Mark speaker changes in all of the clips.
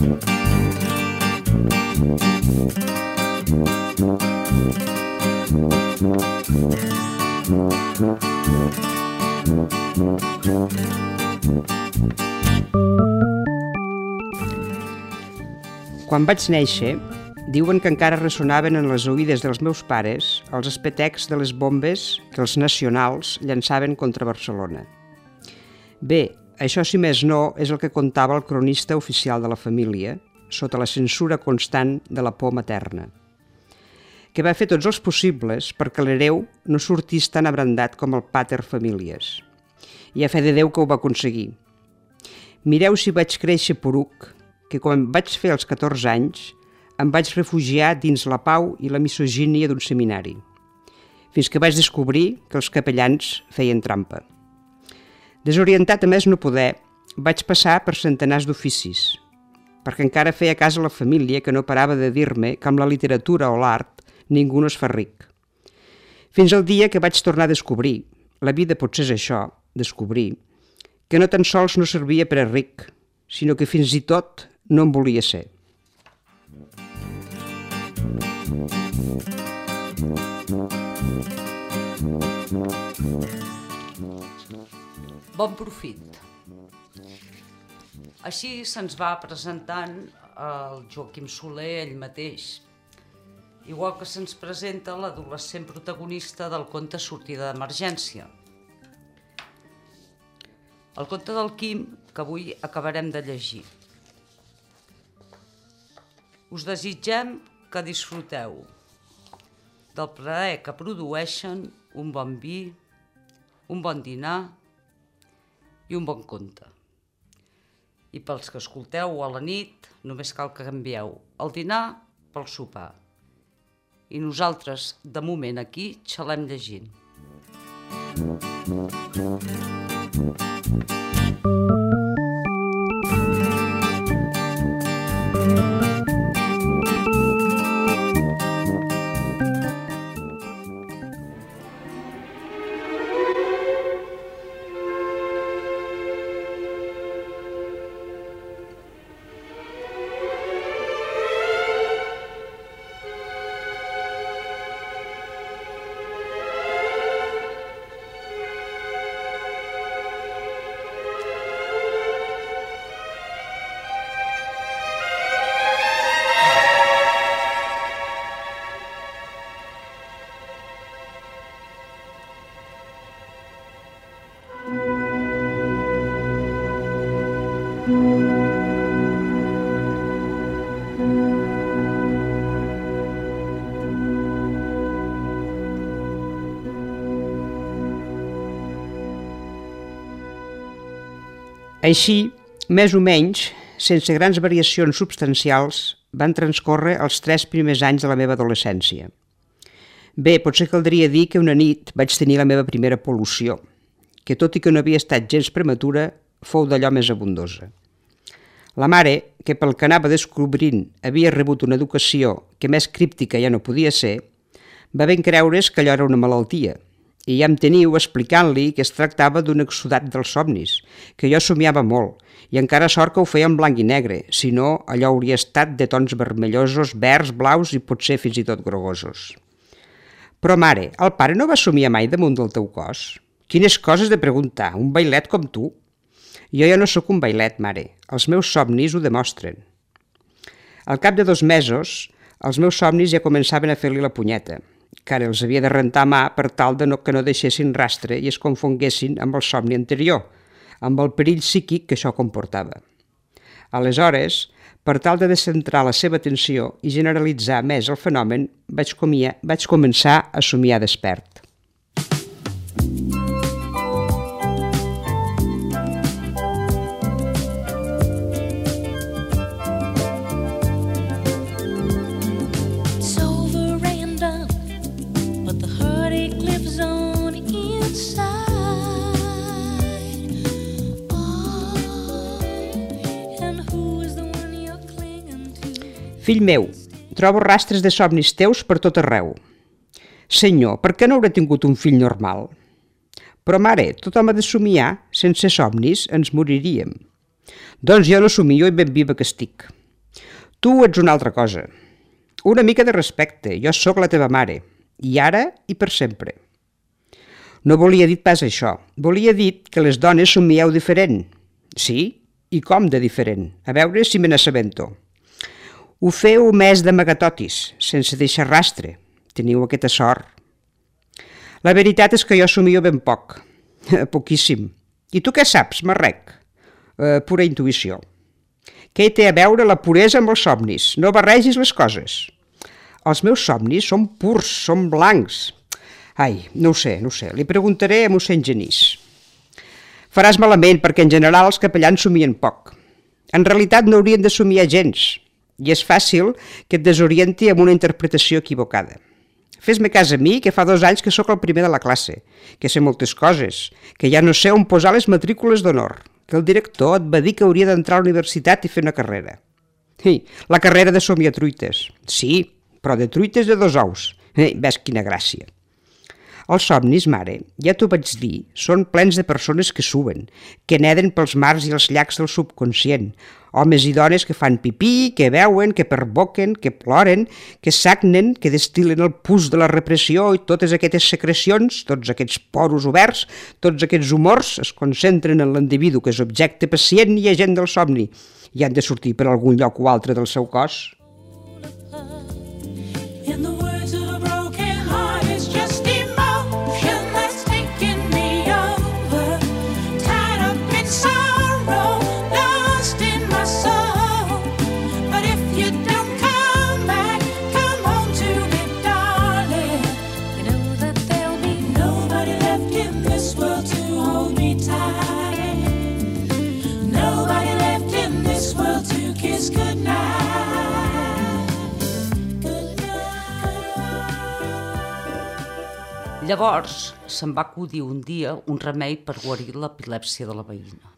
Speaker 1: Quan vaig néixer, diuen que encara ressonaven en les oïdes dels meus pares els espetecs de les bombes que els nacionals llançaven contra Barcelona. Bé, això si més no és el que contava el cronista oficial de la família, sota la censura constant de la por materna, que va fer tots els possibles perquè l'hereu no sortís tan abrandat com el pater famílies. I a fe de Déu que ho va aconseguir. Mireu si vaig créixer poruc, que quan vaig fer els 14 anys em vaig refugiar dins la pau i la misogínia d'un seminari, fins que vaig descobrir que els capellans feien trampa. Desorientat a més no poder, vaig passar per centenars d'oficis, perquè encara feia cas a la família que no parava de dir-me que amb la literatura o l'art ningú no es fa ric. Fins al dia que vaig tornar a descobrir, la vida potser és això, descobrir, que no tan sols no servia per a ric, sinó que fins i tot no en volia ser.
Speaker 2: Bon profit. Així se'ns va presentant el Joaquim Soler ell mateix, igual que se'ns presenta l'adolescent protagonista del conte Sortida d'emergència. El conte del Quim, que avui acabarem de llegir. Us desitgem que disfruteu del plaer que produeixen un bon vi, un bon dinar i un bon conte. I pels que escolteu a la nit, només cal que canvieu el dinar pel sopar. I nosaltres, de moment, aquí xalem llegint.
Speaker 1: Així, més o menys, sense grans variacions substancials, van transcórrer els 3 primers anys de la meva adolescència. Bé, potser caldria dir que una nit vaig tenir la meva primera pol·lució, que tot i que no havia estat gens prematura, fou d'allò més abundosa. La mare, que pel que anava descobrint havia rebut una educació que més críptica ja no podia ser, va ben creure's que allò era una malaltia, i ja em teniu explicant-li que es tractava d'un exsudat dels somnis, que jo somiava molt, i encara sort que ho feia en blanc i negre, si no allò hauria estat de tons vermellosos, verds, blaus i potser fins i tot grogosos. Però mare, el pare no va somiar mai damunt del teu cos? Quines coses de preguntar, un bailet com tu? Jo ja no sóc un bailet, mare, els meus somnis ho demostren. Al cap de 2 mesos, els meus somnis ja començaven a fer-li la punyeta, que ara els havia de rentar a mà per tal que no deixessin rastre i es confonguessin amb el somni anterior, amb el perill psíquic que això comportava. Aleshores, per tal de descentrar la seva atenció i generalitzar més el fenomen, vaig començar a somiar despert. Fill meu, trobo rastres de somnis teus per tot arreu. Senyor, per què no hauré tingut un fill normal? Però mare, tothom ha de somiar, sense somnis ens moriríem. Doncs jo no somio i ben viva que estic. Tu ets una altra cosa. Una mica de respecte, jo sóc la teva mare, i ara i per sempre. No volia dir pas això, volia dir que les dones somieu diferent. Sí, i com de diferent? A veure si me n'assabento. Ho feu més d'amagatotis, sense deixar rastre. Teniu aquesta sort. La veritat és que jo somio ben poc, poquíssim. I tu què saps, marrec? Pura intuïció. Què hi té a veure la puresa amb els somnis? No barregis les coses. Els meus somnis són purs, són blancs. Ai, no ho sé, li preguntaré a mossèn Genís. Faràs malament perquè en general els capellans somien poc. En realitat no haurien de somiar gens, i és fàcil que et desorienti amb una interpretació equivocada. Fes-me cas a mi, que fa 2 anys que sóc el primer de la classe, que sé moltes coses, que ja no sé on posar les matrícules d'honor, que el director et va dir que hauria d'entrar a la universitat i fer una carrera. La carrera de somiatruites. Sí, però de truites de 2 ous. Ves quina gràcia. Els somnis, mare, ja t'ho vaig dir, són plens de persones que suben, que neden pels mars i els llacs del subconscient, homes i dones que fan pipí, que beuen, que perboquen, que ploren, que sagnen, que destil·len el pus de la repressió i totes aquestes secrecions, tots aquests poros oberts, tots aquests humors es concentren en l'individu que és objecte pacient i agent del somni i han de sortir per algun lloc o altre del seu cos.
Speaker 2: Llavors se'm va acudir un dia un remei per guarir l'epilèpsia de la veïna.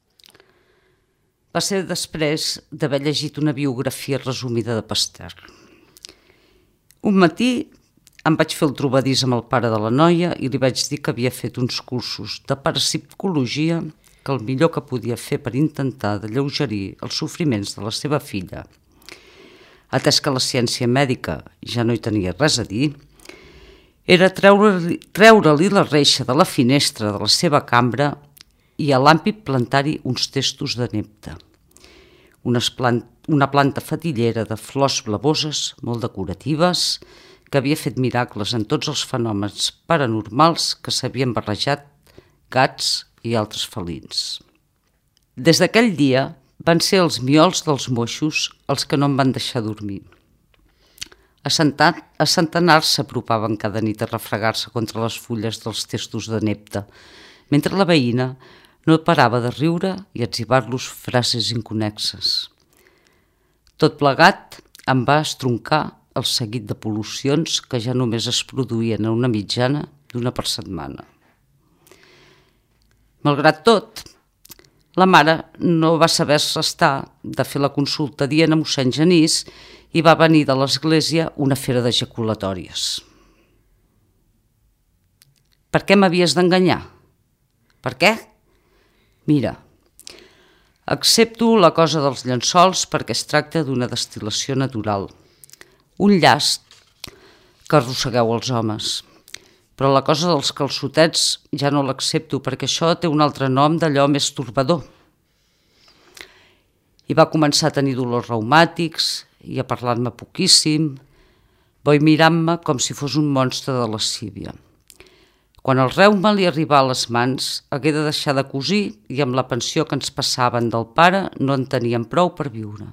Speaker 2: Va ser després d'haver llegit una biografia resumida de Pasteur. Un matí em vaig fer el trobadís amb el pare de la noia i li vaig dir que havia fet uns cursos de parapsicologia, que el millor que podia fer per intentar d'alleugerir els sofriments de la seva filla, atès que la ciència mèdica ja no hi tenia res a dir, era treure-li la reixa de la finestra de la seva cambra i a l'ampit plantar-hi uns testos de nepta, una planta fatillera de flors blavoses molt decoratives que havia fet miracles en tots els fenòmens paranormals que s'havien barrejat gats i altres felins. Des d'aquell dia van ser els miols dels moixos els que no em van deixar dormir. A centenars s'apropaven cada nit a refregar-se contra les fulles dels testos de nepta, mentre la veïna no parava de riure i etzibar-los frases inconexes. Tot plegat em va estroncar el seguit de pol·lucions que ja només es produïen a una mitjana d'1 per setmana. Malgrat tot, la mare no va saber restar de fer la consulta dient a mossèn Genís i va venir de l'església una fera d'ejaculatòries. Per què m'havies d'enganyar? Per què? Mira, accepto la cosa dels llençols perquè es tracta d'una destil·lació natural, un llast que arrossegueu els homes. Però la cosa dels calçotets ja no l'accepto perquè això té un altre nom d'allò més torbador. I va començar a tenir dolors reumàtics i a parlar-me poquíssim, boi mirant-me com si fos un monstre de lascívia. Quan el reuma li arribà a les mans, hagué de deixar de cosir i amb la pensió que ens passaven del pare no en teníem prou per viure.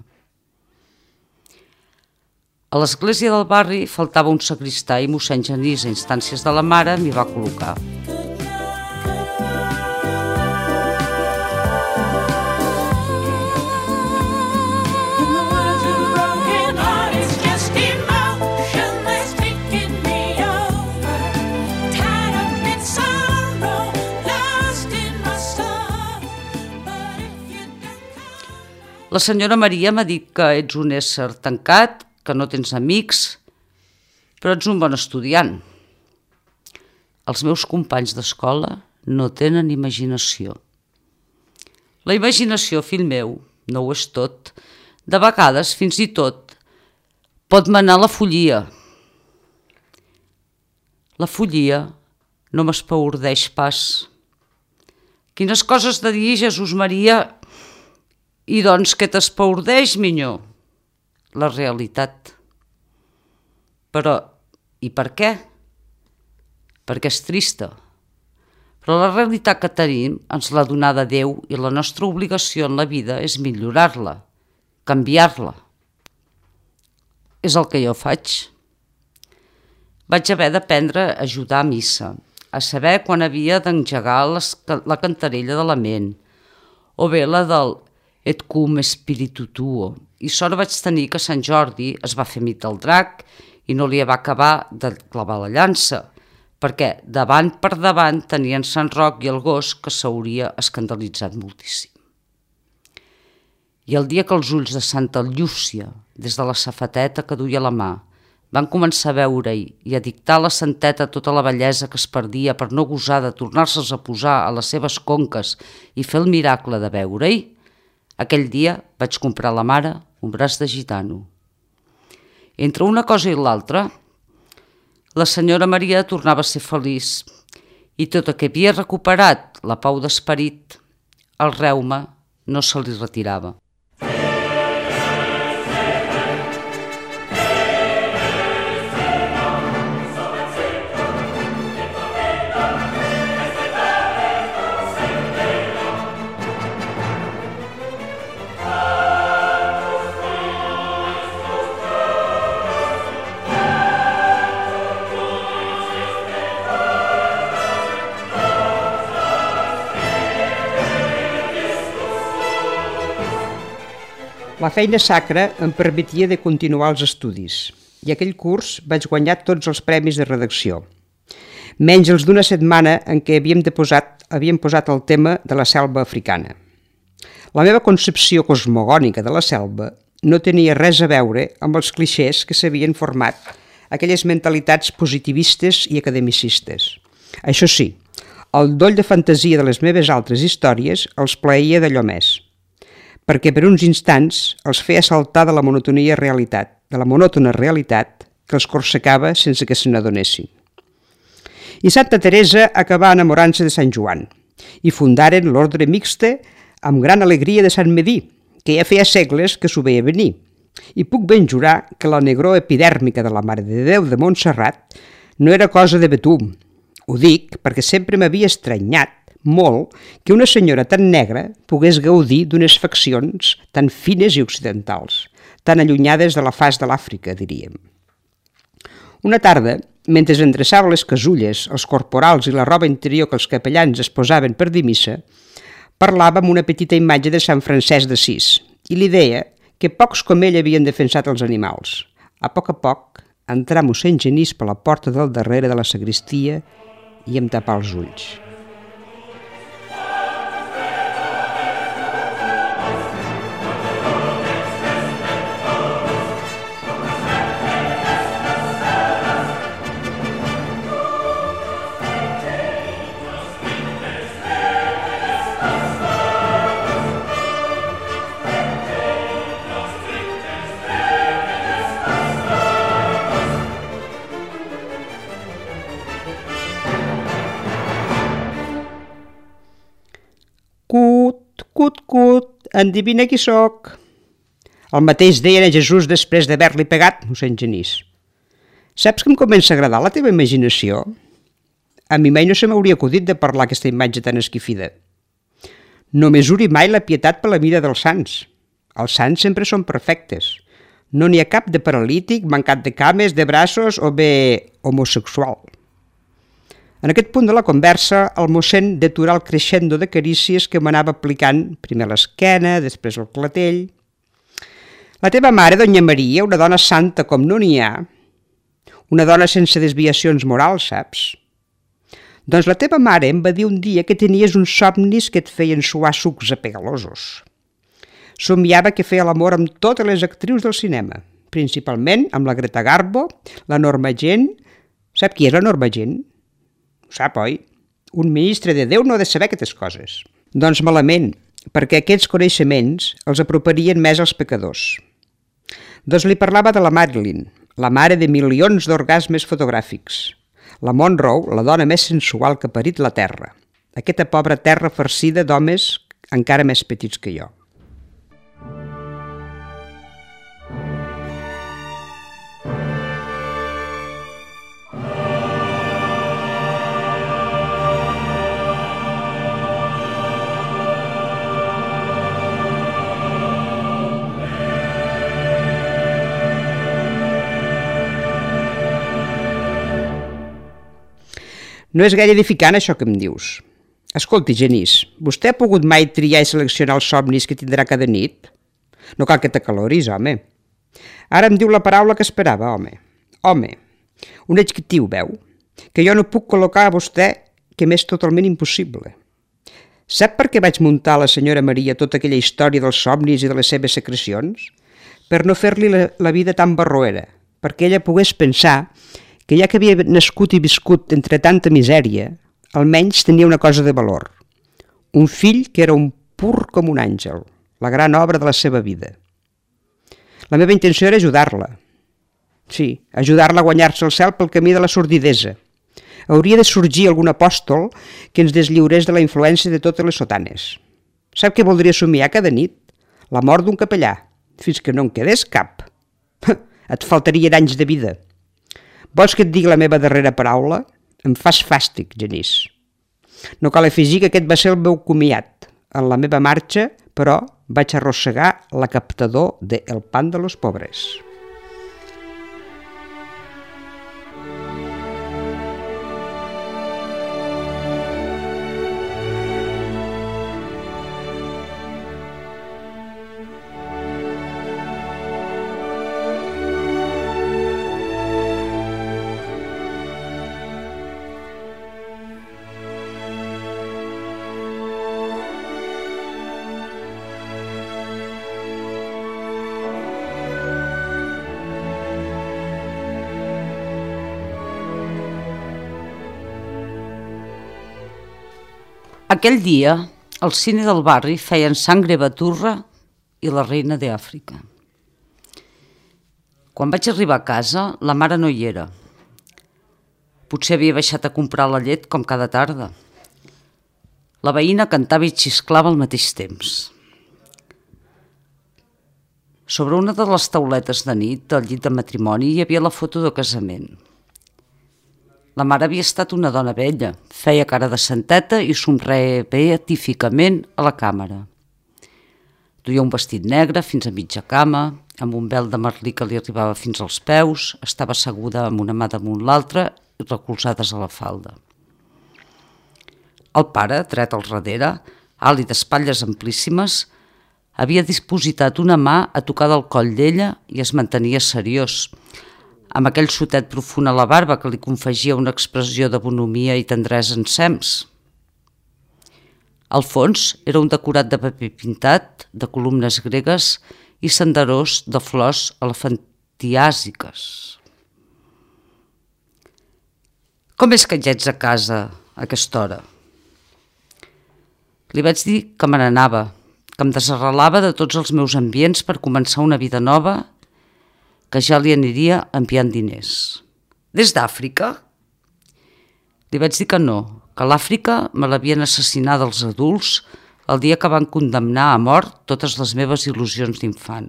Speaker 2: A l'església del barri faltava un sagristà i mossèn Genís, a instàncies de la mare, m'hi va col·locar. La senyora Maria m'ha dit que ets un ésser tancat, que no tens amics, però ets un bon estudiant. Els meus companys d'escola no tenen imaginació. La imaginació, fill meu, no ho és tot. De vegades, fins i tot, pot manar la follia. La follia no m'espaordeix pas. Quines coses de dir, Jesús Maria, i doncs què t'espaordeix, minyó? La realitat. Però, i per què? Perquè és trista. Però la realitat que tenim ens l'ha donada Déu i la nostra obligació en la vida és millorar-la, canviar-la. És el que jo faig. Vaig haver d'aprendre a ajudar a missa, a saber quan havia d'engegar la cantarella de la ment, o bé la del Et cum spiritu tuo, i sort vaig tenir que Sant Jordi es va fer mit el drac i no li va acabar de clavar la llança, perquè davant per davant tenien Sant Roc i el gos que s'hauria escandalitzat moltíssim. I el dia que els ulls de Santa Llúcia, des de la safateta que duia a la mà, van començar a veure-hi i a dictar a la santeta tota la bellesa que es perdia per no gosar de tornar-se'ls a posar a les seves conques i fer el miracle de veure-hi, aquell dia vaig comprar a la mare un braç de gitano. Entre una cosa i l'altra, la senyora Maria tornava a ser feliç i tot el que havia recuperat la pau d'esperit, el reuma no se li retirava.
Speaker 1: La feina sacra em permetia de continuar els estudis i aquell curs vaig guanyar tots els premis de redacció, menys els d'una setmana en què havíem posat el tema de la selva africana. La meva concepció cosmogònica de la selva no tenia res a veure amb els clixés que s'havien format, aquelles mentalitats positivistes i academicistes. Això sí, el doll de fantasia de les meves altres històries els plaïa d'allò més, perquè per uns instants els feia saltar de la monotona realitat que els corsecava sense que se n'adonessin. I Santa Teresa acabà enamorant-se de Sant Joan i fundaren l'ordre mixte amb gran alegria de Sant Medí, que ja feia segles que s'ho veia venir, i puc ben jurar que la negror epidèrmica de la Mare de Déu de Montserrat no era cosa de Betum. Ho dic perquè sempre m'havia estranyat molt que una senyora tan negra pogués gaudir d'unes faccions tan fines i occidentals, tan allunyades de la faç de l'Àfrica, diríem. Una tarda, mentre endreçava les casulles, els corporals i la roba interior que els capellans es posaven per dir missa, parlava amb una petita imatge de Sant Francesc d'Assís i li deia que pocs com ell havien defensat els animals. A poc entrà mossèn Genís per la porta del darrere de la sagristia i em tapà els ulls. Cut, endevina qui sóc. El mateix deien a Jesús després d'haver-li pegat, mossèn Genís. Saps que em comença a agradar la teva imaginació? A mi mai no se m'hauria acudit de parlar aquesta imatge tan esquifida. No mesuri mai la pietat per la mida dels sants. Els sants sempre són perfectes. No n'hi ha cap de paralític, mancat de cames, de braços o bé homosexual. En aquest punt de la conversa, el mossèn deturà el crescendo de carícies que m'anava aplicant primer a l'esquena, després al clatell. La teva mare, Doña Maria, una dona santa com no n'hi ha, una dona sense desviacions morals, saps? Doncs la teva mare em va dir un dia que tenies uns somnis que et feien suar sucs apegalosos. Somiava que feia l'amor amb totes les actrius del cinema, principalment amb la Greta Garbo, la Norma Jean. Sap qui és la Norma Jean? Ho sap, oi? Un ministre de Déu no ha de saber aquestes coses. Doncs malament. perquè aquests coneixements els aproparien més als pecadors. Doncs li parlava de la Marilyn, la mare de milions d'orgasmes fotogràfics, la Monroe, la dona més sensual que ha parit la Terra, aquesta pobra terra farcida d'homes encara més petits que jo. No és gaire edificant això que em dius. Escolti, Genís, vostè ha pogut mai triar i seleccionar els somnis que tindrà cada nit? No cal que t'acaloris, home. Ara em diu la paraula que esperava, home. Home, un adjectiu, veu? Que jo no puc col·locar a vostè, que m'és totalment impossible. Sap per què vaig muntar a la senyora Maria tota aquella història dels somnis i de les seves secrecions? Per no fer-li la vida tan barroera, perquè ella pogués pensar que ja que havia nascut i viscut entre tanta misèria, almenys tenia una cosa de valor. Un fill que era un pur com un àngel, la gran obra de la seva vida. La meva intenció era ajudar-la. Sí, ajudar-la a guanyar-se el cel pel camí de la sordidesa. Hauria de sorgir algun apòstol que ens deslliurés de la influència de totes les sotanes. Sap què voldria somiar cada nit? La mort d'un capellà, fins que no en quedés cap. Et faltarien anys de vida. Vols que et digui la meva darrera paraula? Em fas fàstic, Genís. No cal afegir que aquest va ser el meu comiat. En la meva marxa, però, vaig arrossegar la captador de El pan de los pobres.
Speaker 2: Aquell dia, al cine del barri feien Sangre Baturra i La reina d'Àfrica. Quan vaig arribar a casa, la mare no hi era. Potser havia baixat a comprar la llet com cada tarda. La veïna cantava i xisclava al mateix temps. Sobre una de les tauletes de nit del llit de matrimoni hi havia la foto de casament. La mare havia estat una dona vella, feia cara de santeta i somreia beatíficament a la càmera. Duia un vestit negre fins a mitja cama, amb un vel de merlí que li arribava fins als peus, estava asseguda amb una mà damunt l'altra i recolzades a la falda. El pare, dret al darrere, alt i d'espatlles amplíssimes, havia dispositat una mà a tocar del coll d'ella i es mantenia seriós, amb aquell sotet profund a la barba que li confegia una expressió de bonomia i tendresa ensems. Al fons era un decorat de paper pintat, de columnes gregues i senderós de flors elefantiàsiques. Com és que ja ets a casa a aquesta hora? Li vaig dir que me n'anava, que em desarrelava de tots els meus ambients per començar una vida nova, que ja li aniria enviant diners. Des d'Àfrica? Li vaig dir que no, que l'Àfrica me l'havien assassinat els adults el dia que van condemnar a mort totes les meves il·lusions d'infant.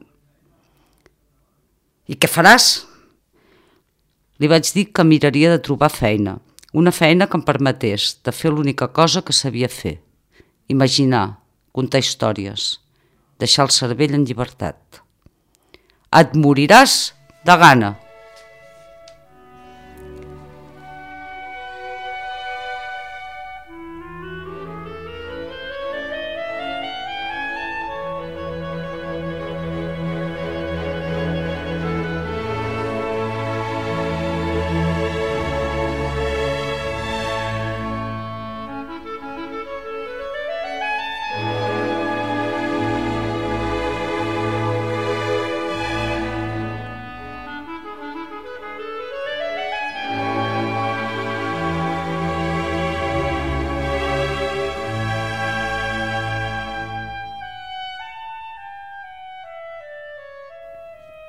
Speaker 2: I què faràs? Li vaig dir que miraria de trobar feina, una feina que em permetés de fer l'única cosa que sabia fer, imaginar, contar històries, deixar el cervell en llibertat. Et moriràs de gana.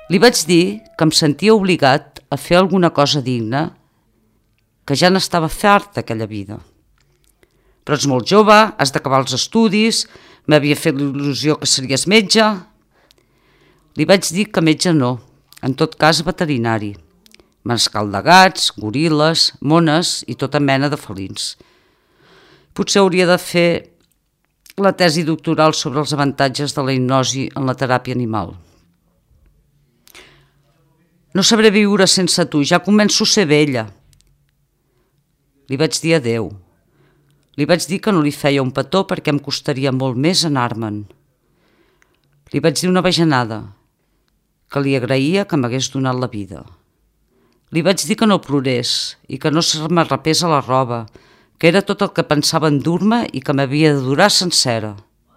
Speaker 2: Li vaig dir que em sentia obligat a fer alguna cosa digna, que ja n'estava fart d'aquella vida. Però ets molt jove, has d'acabar els estudis, m'havia fet l'il·lusió que series metge. Li vaig dir que metge no, en tot cas veterinari. Manescal de gats, goril·les, mones i tota mena de felins. Potser hauria de fer la tesi doctoral sobre els avantatges de la hipnosi en la teràpia animal. No sabré viure sense tu, ja començo a ser vella. Li vaig dir adeu. Li vaig dir que no li feia un petó perquè em costaria molt més anar-me'n. Li vaig dir una bajanada, que li agraïa que m'hagués donat la vida. Li vaig dir que no plorés i que no se m'arrapés a la roba, que era tot el que pensava endur-me i que m'havia de durar sencera.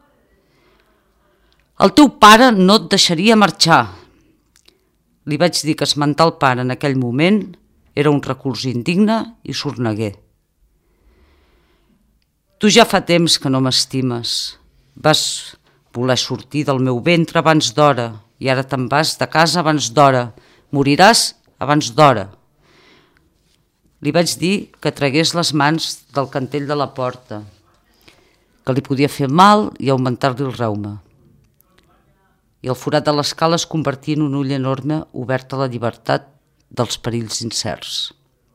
Speaker 2: El teu pare no et deixaria marxar. Li vaig dir que esmentar el pare en aquell moment era un recurs indigne i sorneguer. Tu ja fa temps que no m'estimes. Vas voler sortir del meu ventre abans d'hora i ara te'n vas de casa abans d'hora. Moriràs abans d'hora. Li vaig dir que tragués les mans del cantell de la porta, que li podia fer mal i augmentar-li el reuma. I el forat de l'escala es convertia en un ull enorme obert a la llibertat dels perills incerts.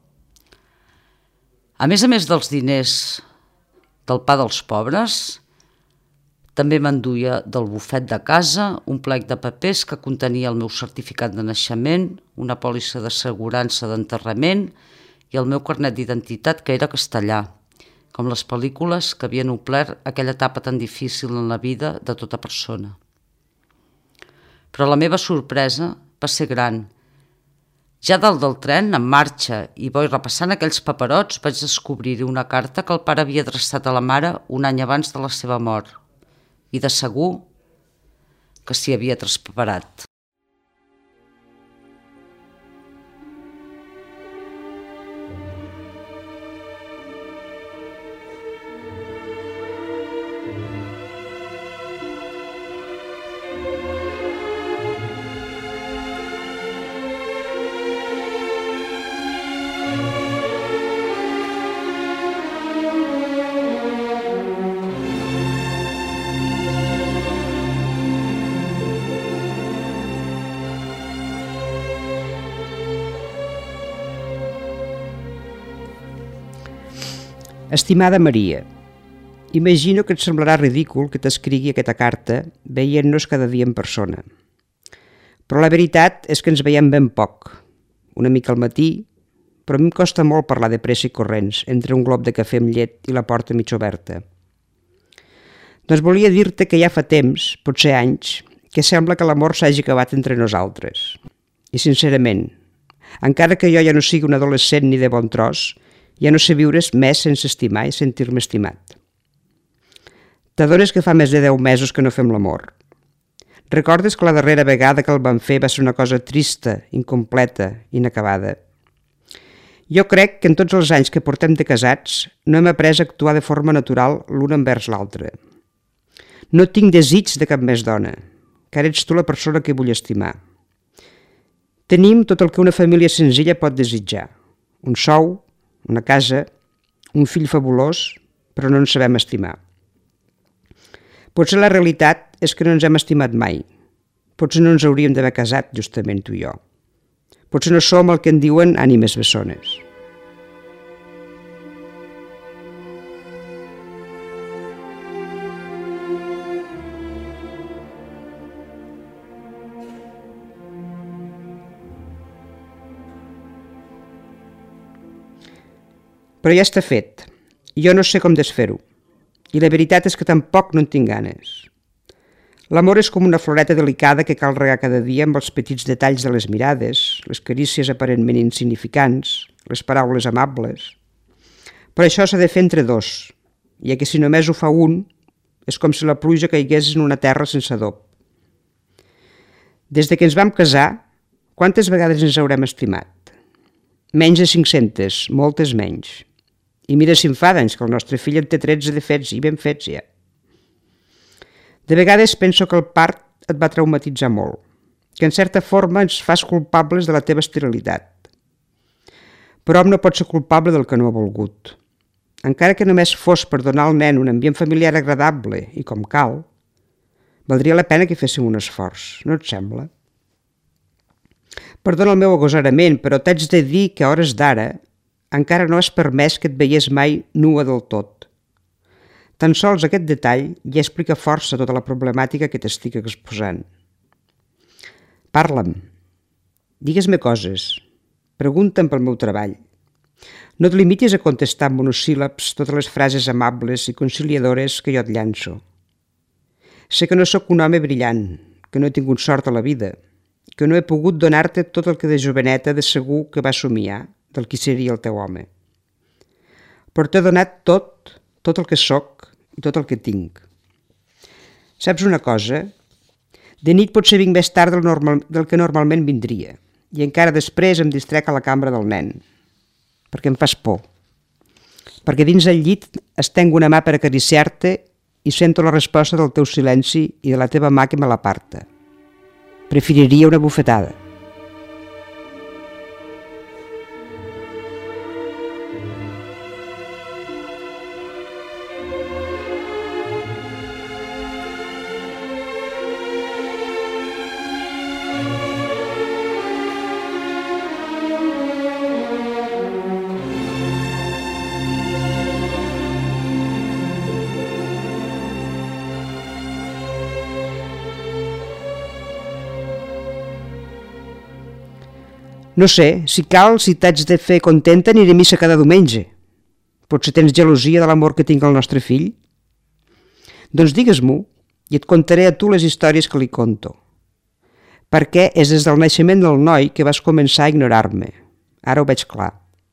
Speaker 2: A més dels diners del pa dels pobres, també m'enduia del bufet de casa un plec de papers que contenia el meu certificat de naixement, una pòlissa d'assegurança d'enterrament i el meu carnet d'identitat que era castellà, com les pel·lícules que havien omplert aquella etapa tan difícil en la vida de tota persona. Però la meva sorpresa va ser gran. Ja dalt del tren, en marxa, i bo i repassant aquells paperots, vaig descobrir una carta que el pare havia adreçat a la mare un any abans de la seva mort, i de segur que s'hi havia traspaperat.
Speaker 1: Estimada Maria, imagino que et semblarà ridícul que t'escrigui aquesta carta veient-nos cada dia en persona. Però la veritat és que ens veiem ben poc, una mica al matí, però a mi em costa molt parlar de pressa i corrents entre un glob de cafè amb llet i la porta mig oberta. Doncs volia dir-te que ja fa temps, potser anys, que sembla que l'amor s'hagi acabat entre nosaltres. I sincerament, encara que jo ja no sigui un adolescent ni de bon tros, ja no sé viure més sense estimar i sentir-me estimat. T'adones que fa més de 10 mesos que no fem l'amor. Recordes que la darrera vegada que el vam fer va ser una cosa trista, incompleta, inacabada. Jo crec que en tots els anys que portem de casats no hem après a actuar de forma natural l'un envers l'altre. No tinc desig de cap més dona, que ara ets tu la persona que vull estimar. Tenim tot el que una família senzilla pot desitjar. Un sou, una casa, un fill fabulós, però no ens sabem estimar. Potser la realitat és que no ens hem estimat mai. Potser no ens hauríem d'haver casat, justament tu i jo. Potser no som el que en diuen ànimes bessones. Però ja està fet. Jo no sé com desfer-ho. I la veritat és que tampoc no en tinc ganes. L'amor és com una floreta delicada que cal regar cada dia amb els petits detalls de les mirades, les carícies aparentment insignificants, les paraules amables. Però això s'ha de fer entre dos, ja que si només ho fa un, és com si la pluja caigués en una terra sense adob. Des de que ens vam casar, quantes vegades ens haurem estimat? Menys de 500, moltes menys. I mira si em fa d'anys que el nostre fill en té 13 de fets i ben fets ja. De vegades penso que el part et va traumatitzar molt. que en certa forma ens fas culpables de la teva esterilitat. Però hom no pot ser culpable del que no ha volgut. Encara que només fos per donar al nen un ambient familiar agradable i com cal, valdria la pena que féssim un esforç, no et sembla? Perdona el meu agosarament, però t'haig de dir que a hores d'ara encara no has permès que et veiés mai nua del tot. Tan sols aquest detall ja explica força tota la problemàtica que t'estic exposant. Parla'm, digues-me coses, pregunta'm pel meu treball. No et limitis a contestar amb monosíl·labs totes les frases amables i conciliadores que jo et llanço. Sé que no sóc un home brillant, que no he tingut sort a la vida, que no he pogut donar-te tot el que de joveneta de segur que vas somiar del qui seria el teu home. Però t'he donat tot el que sóc i tot el que tinc. Saps una cosa? De nit potser vinc més tard del que normalment vindria i encara després em distrec a la cambra del nen, perquè em fas por. Perquè dins el llit estenc una mà per acariciar-te i sento la resposta del teu silenci i de la teva mà que me l'aparta. Preferiria una bufetada. No sé, si cal, si t'haig de fer contenta, aniré a missa cada diumenge. Potser tens gelosia de l'amor que tinc al nostre fill? Doncs digues-m'ho i et contaré a tu les històries que li conto. Perquè és des del naixement del noi que vas començar a ignorar-me. Ara ho veig clar.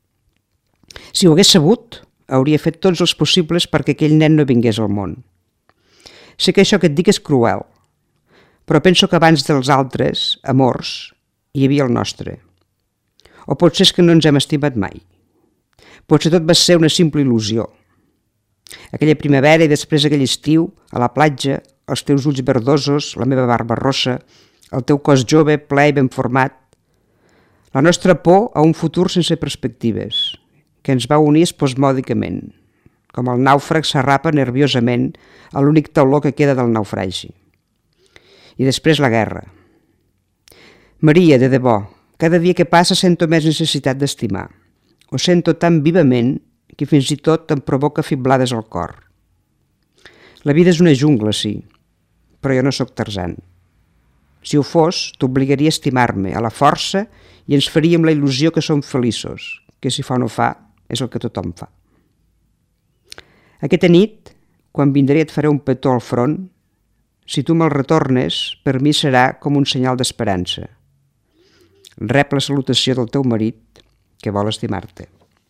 Speaker 1: Si ho hagués sabut, hauria fet tots els possibles perquè aquell nen no vingués al món. Sé que això que et dic és cruel, però penso que abans dels altres amors hi havia el nostre. O potser és que no ens hem estimat mai. Potser tot va ser una simple il·lusió. Aquella primavera i després aquell estiu, a la platja, els teus ulls verdosos, la meva barba rossa, el teu cos jove, ple i ben format. La nostra por a un futur sense perspectives, que ens va unir espasmòdicament, com el nàufrag s'arrapa nerviosament a l'únic tauló que queda del naufragi. I després la guerra. Maria, de debò, cada dia que passa sento més necessitat d'estimar. Ho sento tan vivament que fins i tot em provoca fiblades al cor. La vida és una jungla, sí, però jo no sóc Tarzan. Si ho fos, t'obligaria a estimar-me a la força i ens faríem la il·lusió que som feliços, que si fa o no fa és el que tothom fa. Aquesta nit, quan vindré et faré un petó al front. Si tu me'l retornes, per mi serà com un senyal d'esperança. Rep la salutació del teu marit, que vol estimar-te.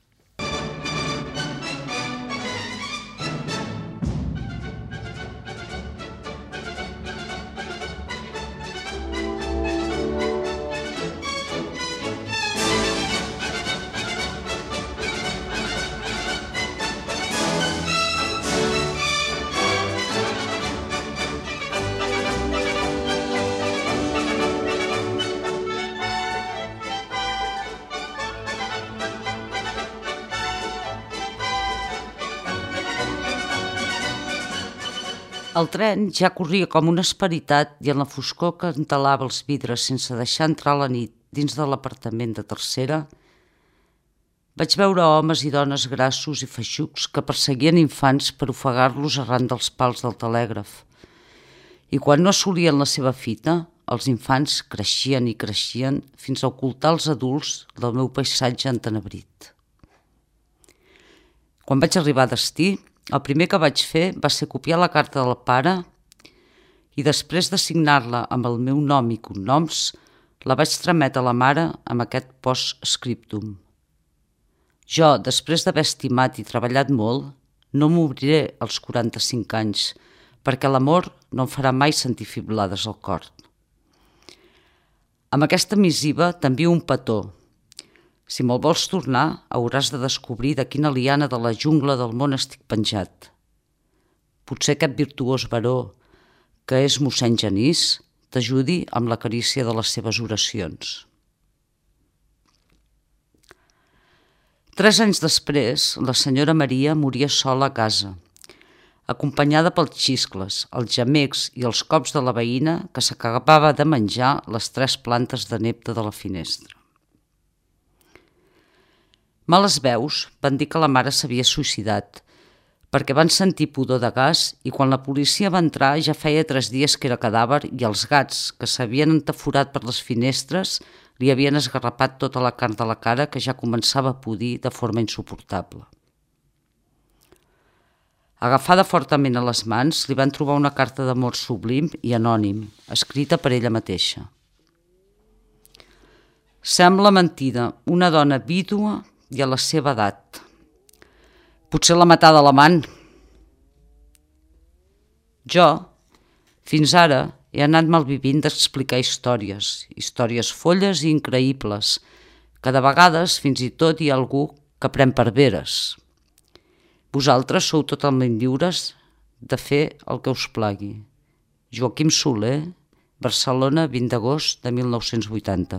Speaker 2: El tren ja corria com una esperitat i en la foscor que entelava els vidres sense deixar entrar la nit dins de l'apartament de tercera, vaig veure homes i dones grassos i feixucs que perseguien infants per ofegar-los arran dels pals del telègraf. I quan no assolien la seva fita, els infants creixien i creixien fins a ocultar els adults del meu paisatge entenebrit. Quan vaig arribar a destí, el primer que vaig fer va ser copiar la carta del pare i després de signar-la amb el meu nom i cognoms, la vaig trametre a la mare amb aquest post-scriptum. Jo, després d'haver estimat i treballat molt, no m'obriré als 45 anys, perquè l'amor no em farà mai sentir fiblades al cor. Amb aquesta missiva t'envio un petó. Si me'l vols tornar, hauràs de descobrir de quina liana de la jungla del món estic penjat. Potser aquest virtuós baró, que és mossèn Genís, t'ajudi amb la carícia de les seves oracions. 3 anys després, la senyora Maria moria sola a casa, acompanyada pels xiscles, els gemecs i els cops de la veïna que s'acabava de menjar les 3 plantes de nepta de la finestra. Males veus van dir que la mare s'havia suïcidat, perquè van sentir pudor de gas i quan la policia va entrar ja feia 3 dies que era cadàver i els gats, que s'havien entaforat per les finestres, li havien esgarrapat tota la carn de la cara que ja començava a pudir de forma insuportable. Agafada fortament a les mans, li van trobar una carta d'amor sublim i anònim, escrita per ella mateixa. Sembla mentida, una dona vídua i a la seva edat. Potser l'ha matada l'amant. Jo, fins ara, he anat malvivint d'explicar històries folles i increïbles, que de vegades fins i tot hi ha algú que pren per veres. Vosaltres sou totalment lliures de fer el que us plagui. Joaquim Soler, Barcelona, 20 d'agost de 1980.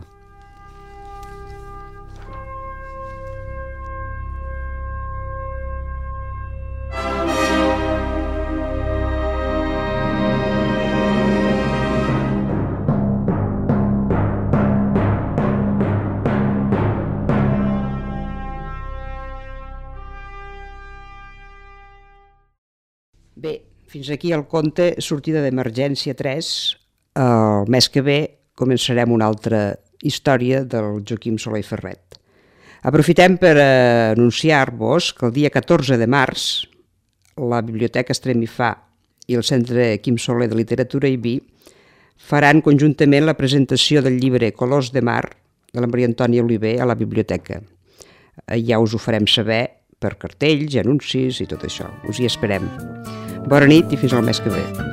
Speaker 1: Bé, fins aquí el conte Sortida d'emergència 3. El mes que ve començarem una altra història del Joaquim Soler i Ferret. Aprofitem per anunciar-vos que el dia 14 de març la Biblioteca Estremifà i el Centre Quim Soler de Literatura i Vi faran conjuntament la presentació del llibre Colors de Mar de la Maria Antònia Oliver a la biblioteca. Ja us ho farem saber per cartells, anuncis i tot això. Us hi esperem. Bona nit i fins al mes que ve.